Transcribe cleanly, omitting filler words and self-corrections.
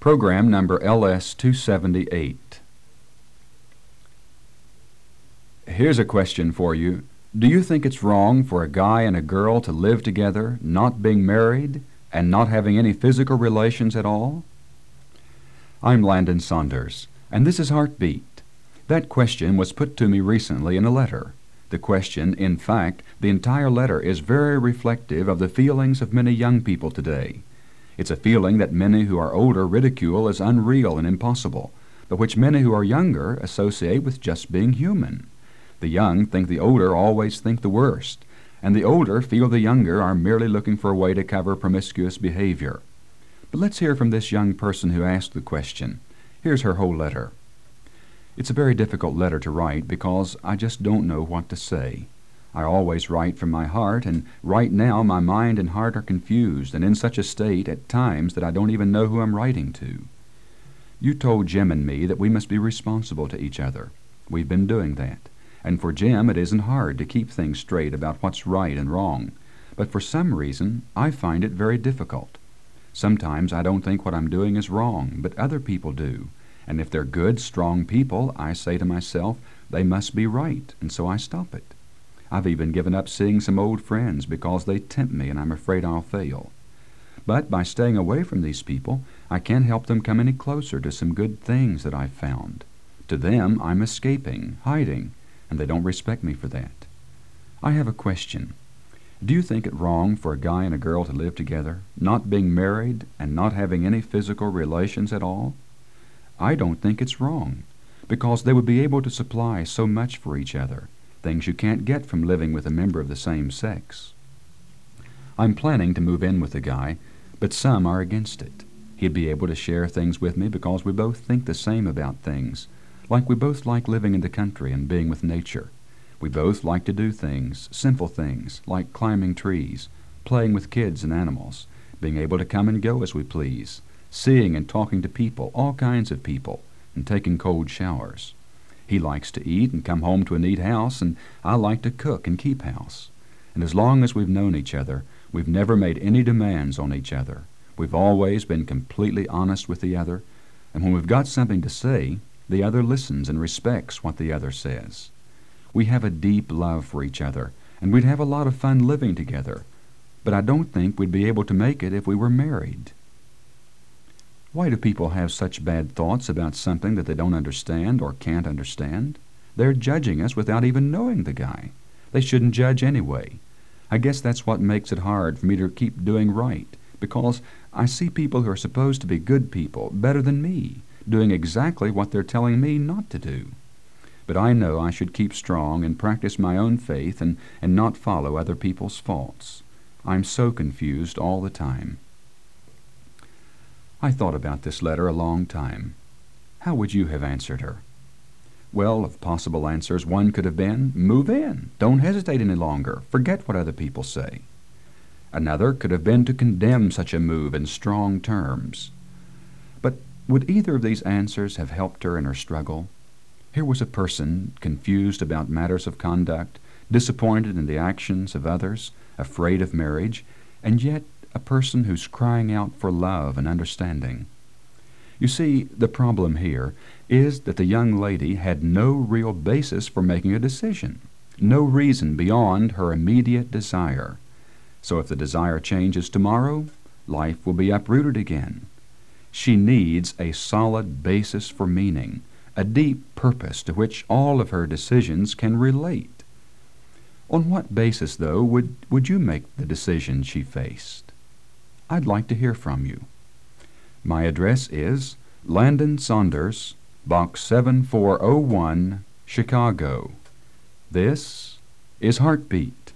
Program number LS-278. Here's a question for you. Do you think it's wrong for a guy and a girl to live together, not being married, and not having any physical relations at all? I'm Landon Saunders, and this is Heartbeat. That question was put to me recently in a letter. The question, in fact, the entire letter is very reflective of the feelings of many young people today. It's a feeling that many who are older ridicule as unreal and impossible, but which many who are younger associate with just being human. The young think the older always think the worst, and the older feel the younger are merely looking for a way to cover promiscuous behavior. But let's hear from this young person who asked the question. Here's her whole letter. It's a very difficult letter to write because I just don't know what to say. I always write from my heart, and right now my mind and heart are confused and in such a state at times that I don't even know who I'm writing to. You told Jim and me that we must be responsible to each other. We've been doing that. And for Jim it isn't hard to keep things straight about what's right and wrong. But for some reason I find it very difficult. Sometimes I don't think what I'm doing is wrong, but other people do. And if they're good, strong people, I say to myself, they must be right, and so I stop it. I've even given up seeing some old friends because they tempt me and I'm afraid I'll fail. But by staying away from these people, I can't help them come any closer to some good things that I've found. To them, I'm escaping, hiding, and they don't respect me for that. I have a question. Do you think it wrong for a guy and a girl to live together, not being married and not having any physical relations at all? I don't think it's wrong, because they would be able to supply so much for each other, things you can't get from living with a member of the same sex. I'm planning to move in with a guy, but some are against it. He'd be able to share things with me because we both think the same about things, like we both like living in the country and being with nature. We both like to do things, simple things, like climbing trees, playing with kids and animals, being able to come and go as we please, seeing and talking to people, all kinds of people, and taking cold showers. He likes to eat and come home to a neat house, and I like to cook and keep house. And as long as we've known each other, we've never made any demands on each other. We've always been completely honest with the other, and when we've got something to say, the other listens and respects what the other says. We have a deep love for each other, and we'd have a lot of fun living together, but I don't think we'd be able to make it if we were married. Why do people have such bad thoughts about something that they don't understand or can't understand? They're judging us without even knowing the guy. They shouldn't judge anyway. I guess that's what makes it hard for me to keep doing right, because I see people who are supposed to be good people, better than me, doing exactly what they're telling me not to do. But I know I should keep strong and practice my own faith and not follow other people's faults. I'm so confused all the time. I thought about this letter a long time. How would you have answered her? Well, of possible answers, one could have been, move in. Don't hesitate any longer. Forget what other people say. Another could have been to condemn such a move in strong terms. But would either of these answers have helped her in her struggle? Here was a person confused about matters of conduct, disappointed in the actions of others, afraid of marriage, and yet a person who's crying out for love and understanding. You see, the problem here is that the young lady had no real basis for making a decision, no reason beyond her immediate desire. So if the desire changes tomorrow, life will be uprooted again. She needs a solid basis for meaning, a deep purpose to which all of her decisions can relate. On what basis, though, would you make the decision she faced? I'd like to hear from you. My address is Landon Saunders, Box 7401, Chicago. This is Heartbeat.